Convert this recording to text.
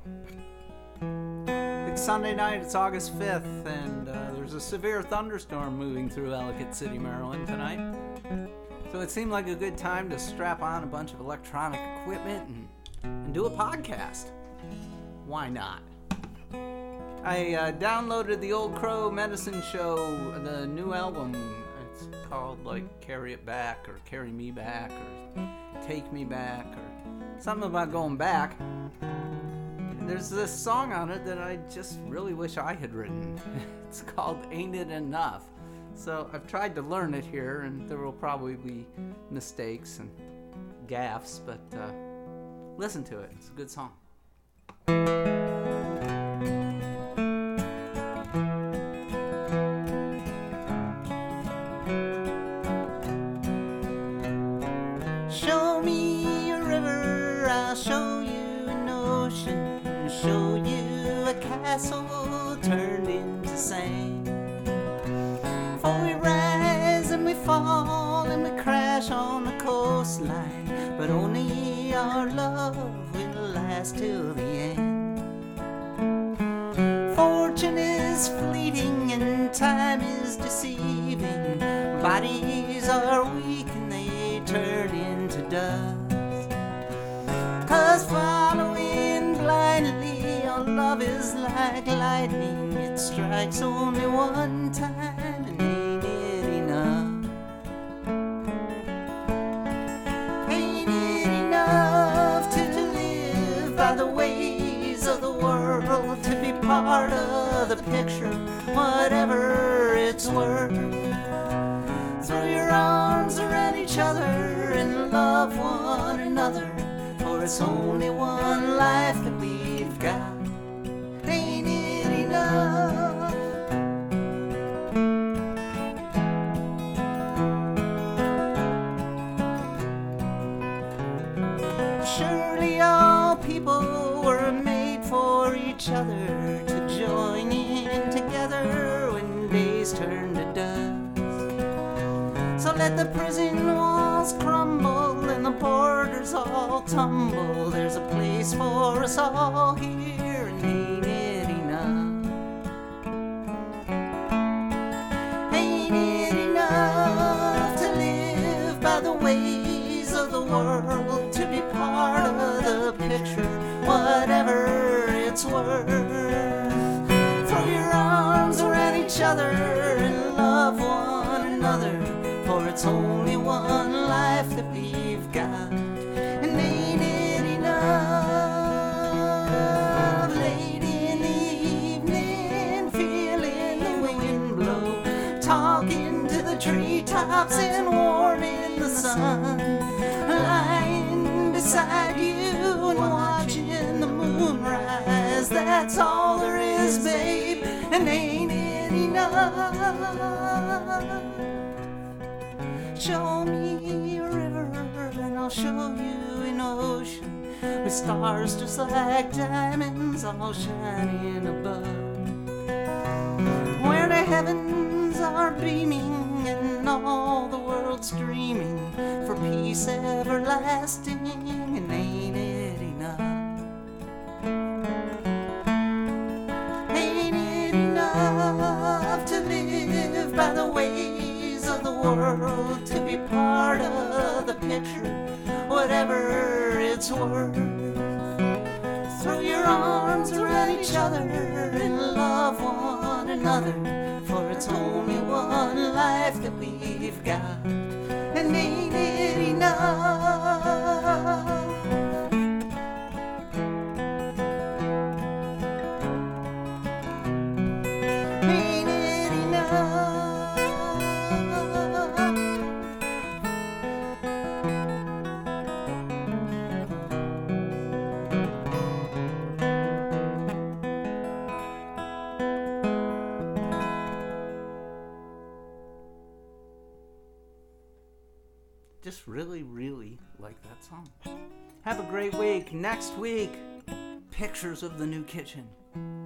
It's Sunday night, it's August 5th, and there's a severe thunderstorm moving through Ellicott City, Maryland tonight. So it seemed like a good time to strap on a bunch of electronic equipment and do a podcast. Why not? I downloaded the Old Crow Medicine Show, the new album. It's called like Carry It Back or Carry Me Back or Take Me Back or something about going back. There's this song on it that I just really wish I had written. It's called Ain't It Enough. So I've tried to learn it here, and there will probably be mistakes and gaffes, but listen to it. It's a good song. Show me a river, I'll show you an ocean. Show you a castle turned into sand. For we rise and we fall and we crash on the coastline, but only our love will last till the end. Fortune is fleeting and time is deceiving. Bodies are weak and they turn into dust. 'Cause following blindly, our love is like lightning. It strikes only one time, and ain't it enough? Ain't it enough to live by the ways of the world, to be part of the picture, whatever it's worth? Throw your arms around each other and love one another, for it's only one life that we've got. Ain't it enough? Surely all people were made for each other, to join in together when days turn to dust. So let the prison walls crumble and the borders all tumble. There's a place for us all here, and ain't it enough? Ain't it enough to live by the ways of the world, to be part of the picture, whatever it's worth? Throw your arms around each other and love one another, for it's only one life that we've got. And ain't it enough? Late in the evening, feeling the wind blow, talking to the treetops and warming the sun, lying beside you and watching the moon rise. That's all there is, babe, and ain't it enough? Show me a river and I'll show you an ocean, with stars just like diamonds all shining above, where the heavens are beaming and all the world's dreaming for peace everlasting. And ain't it enough? Ain't it enough to live by the ways of the world, to be part of the picture, whatever it's worth? Throw your arms around each other and love one another, for it's only one life that we've got. And ain't it enough? Ain't it enough? Just really, really like that song. Have a great week. Next week, pictures of the new kitchen.